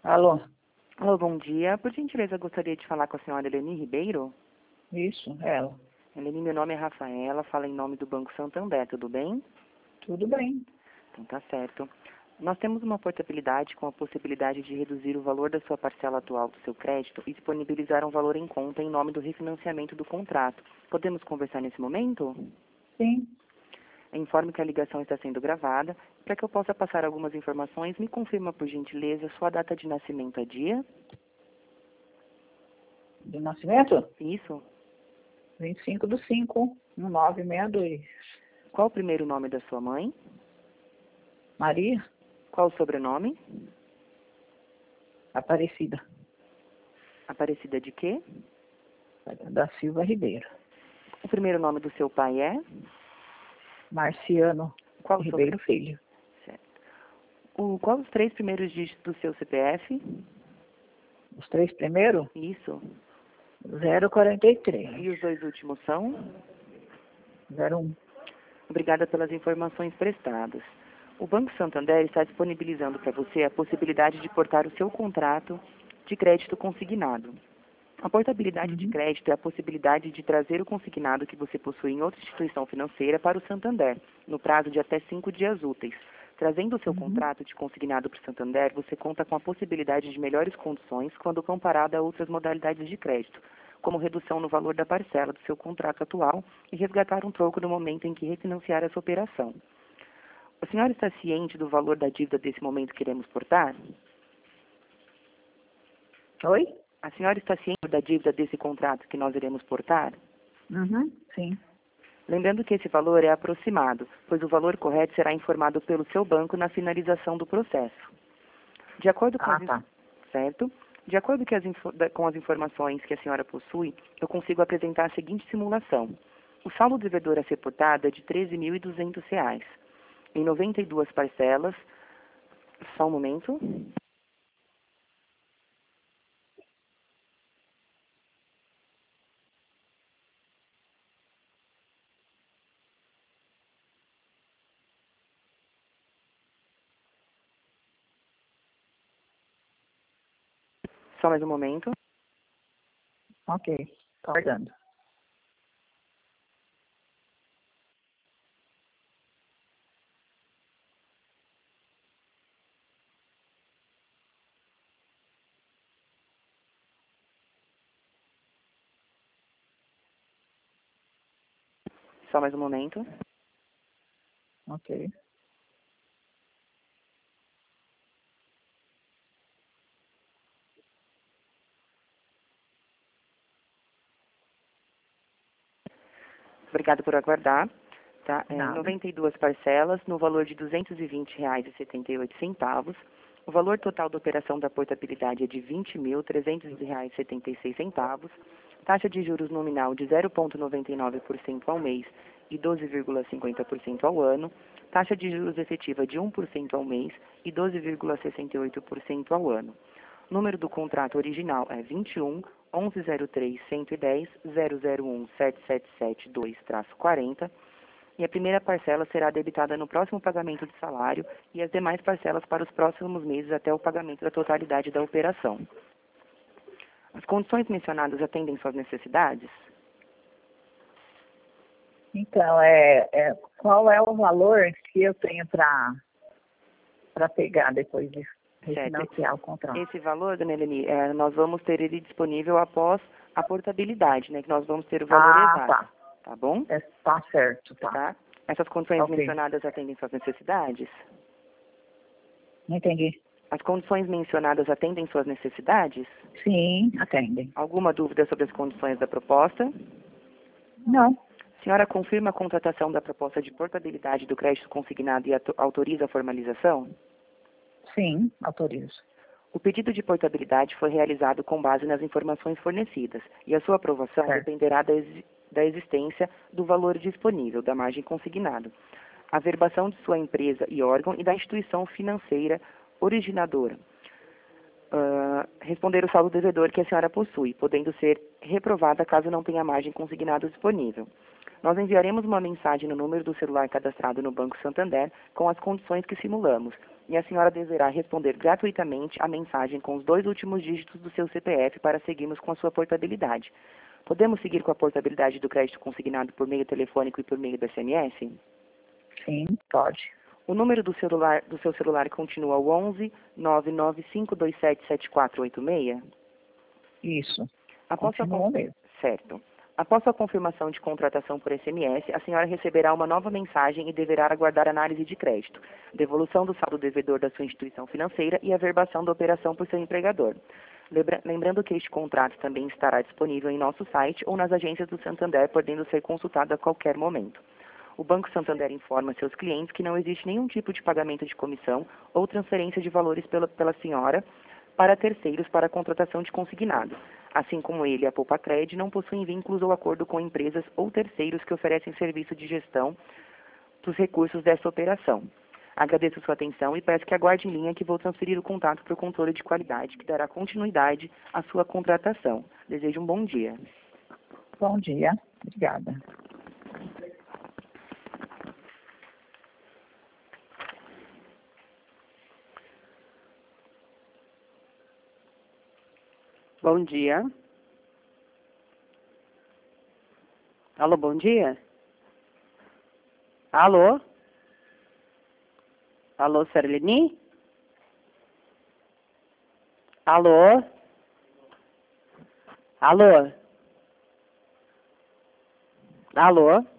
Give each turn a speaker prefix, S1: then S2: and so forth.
S1: Alô?
S2: Alô, bom dia. Por gentileza, gostaria de falar com a senhora Eleni Ribeiro.
S1: Isso, ela.
S2: Eleni, meu nome é Rafaela, falo em nome do Banco Santander, tudo bem?
S1: Tudo bem.
S2: Então tá certo. Nós temos uma portabilidade com a possibilidade de reduzir o valor da sua parcela atual do seu crédito e disponibilizar um valor em conta em nome do refinanciamento do contrato. Podemos conversar nesse momento?
S1: Sim.
S2: Informe que a ligação está sendo gravada. Para que eu possa passar algumas informações, me confirma, por gentileza, sua data de nascimento a dia?
S1: De nascimento?
S2: Isso.
S1: 25/5/1962.
S2: Qual o primeiro nome da sua mãe?
S1: Maria
S2: Qual o sobrenome?
S1: Aparecida
S2: Aparecida de quê?
S1: da Silva Ribeiro.
S2: O primeiro nome do seu pai é?
S1: Marciano
S2: Qual o
S1: Ribeiro Filho.
S2: Certo. Qual os três primeiros dígitos do seu CPF?
S1: Os três primeiros?
S2: Isso.
S1: 043.
S2: E os dois últimos são?
S1: 01.
S2: Obrigada pelas informações prestadas. O Banco Santander está disponibilizando para você a possibilidade de portar o seu contrato de crédito consignado. A portabilidade de crédito é a possibilidade de trazer o consignado que você possui em outra instituição financeira para o Santander, no prazo de até 5 dias úteis. Trazendo o seu contrato de consignado para o Santander, você conta com a possibilidade de melhores condições quando comparado a outras modalidades de crédito, como redução no valor da parcela do seu contrato atual e resgatar um troco no momento em que refinanciar essa operação. A senhora está ciente do valor da dívida desse momento que iremos portar?
S1: Oi?
S2: A senhora está ciente da dívida desse contrato que nós iremos portar?
S1: Sim.
S2: Lembrando que esse valor é aproximado, pois o valor correto será informado pelo seu banco na finalização do processo. De acordo com certo? De acordo com as informações que a senhora possui, eu consigo apresentar a seguinte simulação. O saldo devedor a ser portado é de R$ 13.200, em 92 parcelas. Só um momento. Só mais um momento.
S1: Ok. Estou aguardando.
S2: Só mais um momento.
S1: Ok.
S2: Obrigado por aguardar. Tá?
S1: Nada.
S2: 92 parcelas, no valor de R$ 220,78. O valor total da operação da portabilidade é de R$ 20.300,76. Taxa de juros nominal de 0,99% ao mês e 12,50% ao ano. Taxa de juros efetiva de 1% ao mês e 12,68% ao ano. O número do contrato original é 21 1103 110 001 7772-40 e a primeira parcela será debitada no próximo pagamento de salário e as demais parcelas para os próximos meses até o pagamento da totalidade da operação. As condições mencionadas atendem suas necessidades?
S1: Então, qual é o valor que eu tenho para pegar depois de refinanciar o contrato?
S2: Esse valor, dona Eleni, nós vamos ter ele disponível após a portabilidade, né? Que nós vamos ter o valor exato. Tá bom?
S1: Tá certo,
S2: Tá? Essas condições
S1: Ok.
S2: mencionadas atendem suas necessidades?
S1: Não entendi.
S2: As condições mencionadas atendem suas necessidades?
S1: Sim, atendem.
S2: Alguma dúvida sobre as condições da proposta?
S1: Não.
S2: A senhora confirma a contratação da proposta de portabilidade do crédito consignado e autoriza a formalização?
S1: Sim, autorizo.
S2: O pedido de portabilidade foi realizado com base nas informações fornecidas e a sua aprovação dependerá da existência do valor disponível, da margem consignada, a verbação de sua empresa e órgão e da instituição financeira originadora. Responder o saldo devedor que a senhora possui, podendo ser reprovada caso não tenha margem consignada disponível. Nós enviaremos uma mensagem no número do celular cadastrado no Banco Santander com as condições que simulamos, e a senhora deverá responder gratuitamente a mensagem com os 2 últimos dígitos do seu CPF para seguirmos com a sua portabilidade. Podemos seguir com a portabilidade do crédito consignado por meio telefônico e por meio do SMS?
S1: Sim, pode.
S2: O número do seu celular continua o 11 99527 7486?
S1: Isso.
S2: Após sua
S1: Continua mesmo.
S2: Certo. Após sua confirmação de contratação por SMS, a senhora receberá uma nova mensagem e deverá aguardar análise de crédito, devolução do saldo devedor da sua instituição financeira e averbação da operação por seu empregador. Lembrando que este contrato também estará disponível em nosso site ou nas agências do Santander, podendo ser consultado a qualquer momento. O Banco Santander informa seus clientes que não existe nenhum tipo de pagamento de comissão ou transferência de valores pela senhora para terceiros para a contratação de consignado. Assim como ele e a Poupacred não possuem vínculos ou acordo com empresas ou terceiros que oferecem serviço de gestão dos recursos dessa operação. Agradeço sua atenção e peço que aguarde em linha que vou transferir o contato para o controle de qualidade, que dará continuidade à sua contratação. Desejo um bom dia.
S1: Bom dia. Obrigada.
S3: Bom dia. Alô, bom dia? Alô? Alô, Serlini? Alô? Alô? Alô?